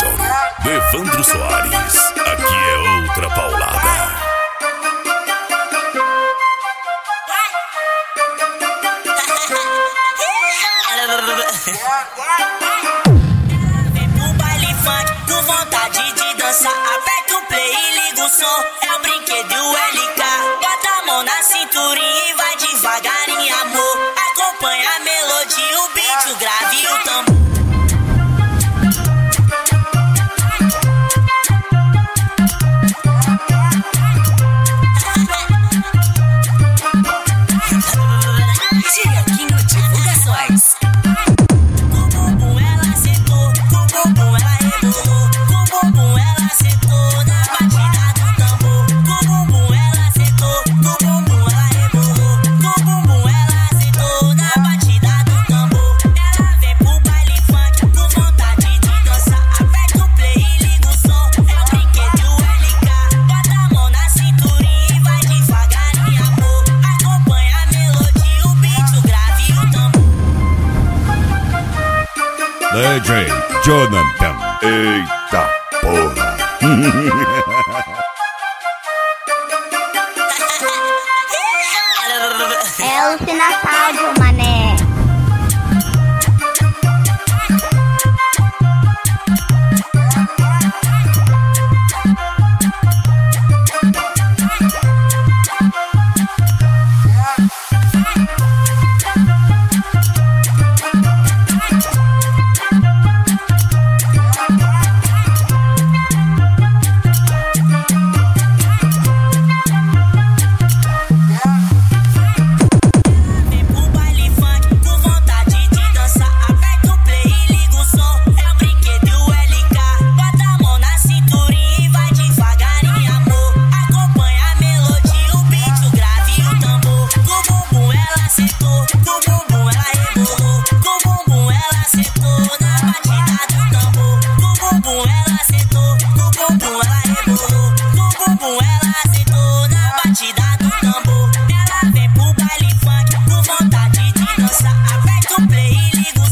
Production, do Evandro Soares. Aqui é outra paulada. Vem pro baile funk com vontade de dançar. Aperta o play e liga o som. É o brinquedo LK. Bota a mão na cinturinha e vai devagarinho, amor. Acompanha a melodia, o beat, o grave e o tambor. DJ Jonathan. Eita porra. É o Sinatário, mané. Ela vem pro baile funk com vontade de dançar. Aperta o play e liga o